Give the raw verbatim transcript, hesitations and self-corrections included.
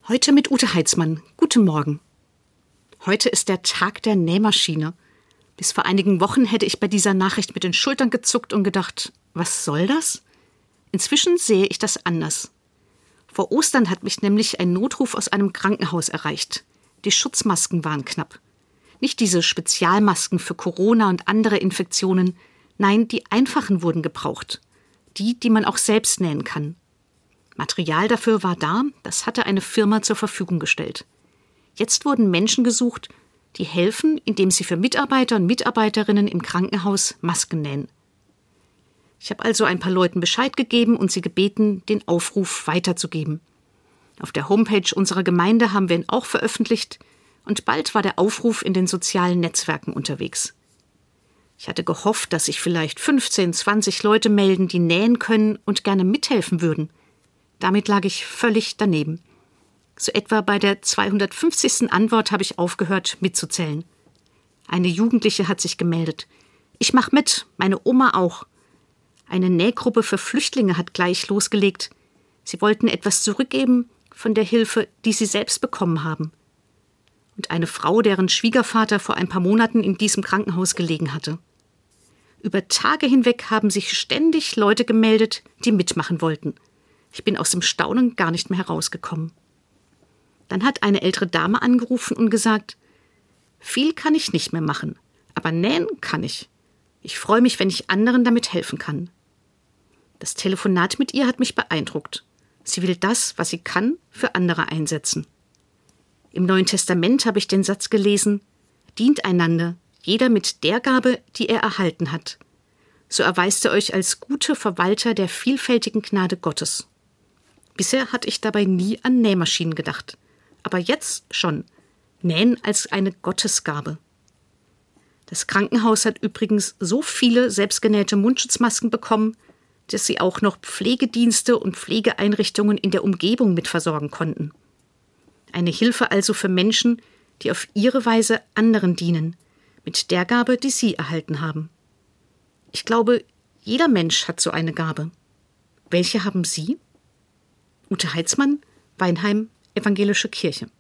Heute mit Ute Heitzmann. Guten Morgen. Heute ist der Tag der Nähmaschine. Bis vor einigen Wochen hätte ich bei dieser Nachricht mit den Schultern gezuckt und gedacht, was soll das? Inzwischen sehe ich das anders. Vor Ostern hat mich nämlich ein Notruf aus einem Krankenhaus erreicht. Die Schutzmasken waren knapp. Nicht diese Spezialmasken für Corona und andere Infektionen. Nein, die einfachen wurden gebraucht. Die, die man auch selbst nähen kann. Material dafür war da, das hatte eine Firma zur Verfügung gestellt. Jetzt wurden Menschen gesucht, die helfen, indem sie für Mitarbeiter und Mitarbeiterinnen im Krankenhaus Masken nähen. Ich habe also ein paar Leuten Bescheid gegeben und sie gebeten, den Aufruf weiterzugeben. Auf der Homepage unserer Gemeinde haben wir ihn auch veröffentlicht und bald war der Aufruf in den sozialen Netzwerken unterwegs. Ich hatte gehofft, dass sich vielleicht fünfzehn, zwanzig Leute melden, die nähen können und gerne mithelfen würden. Damit lag ich völlig daneben. So etwa bei der zweihundertfünfzigsten Antwort habe ich aufgehört, mitzuzählen. Eine Jugendliche hat sich gemeldet. Ich mach mit, meine Oma auch. Eine Nähgruppe für Flüchtlinge hat gleich losgelegt. Sie wollten etwas zurückgeben von der Hilfe, die sie selbst bekommen haben. Und eine Frau, deren Schwiegervater vor ein paar Monaten in diesem Krankenhaus gelegen hatte. Über Tage hinweg haben sich ständig Leute gemeldet, die mitmachen wollten. Ich bin aus dem Staunen gar nicht mehr herausgekommen. Dann hat eine ältere Dame angerufen und gesagt, viel kann ich nicht mehr machen, aber nähen kann ich. Ich freue mich, wenn ich anderen damit helfen kann. Das Telefonat mit ihr hat mich beeindruckt. Sie will das, was sie kann, für andere einsetzen. Im Neuen Testament habe ich den Satz gelesen, dient einander, jeder mit der Gabe, die er erhalten hat. So erweist er euch als gute Verwalter der vielfältigen Gnade Gottes. Bisher hatte ich dabei nie an Nähmaschinen gedacht. Aber jetzt schon. Nähen als eine Gottesgabe. Das Krankenhaus hat übrigens so viele selbstgenähte Mundschutzmasken bekommen, dass sie auch noch Pflegedienste und Pflegeeinrichtungen in der Umgebung mitversorgen konnten. Eine Hilfe also für Menschen, die auf ihre Weise anderen dienen, mit der Gabe, die sie erhalten haben. Ich glaube, jeder Mensch hat so eine Gabe. Welche haben Sie? Ute Heitzmann, Weinheim, Evangelische Kirche.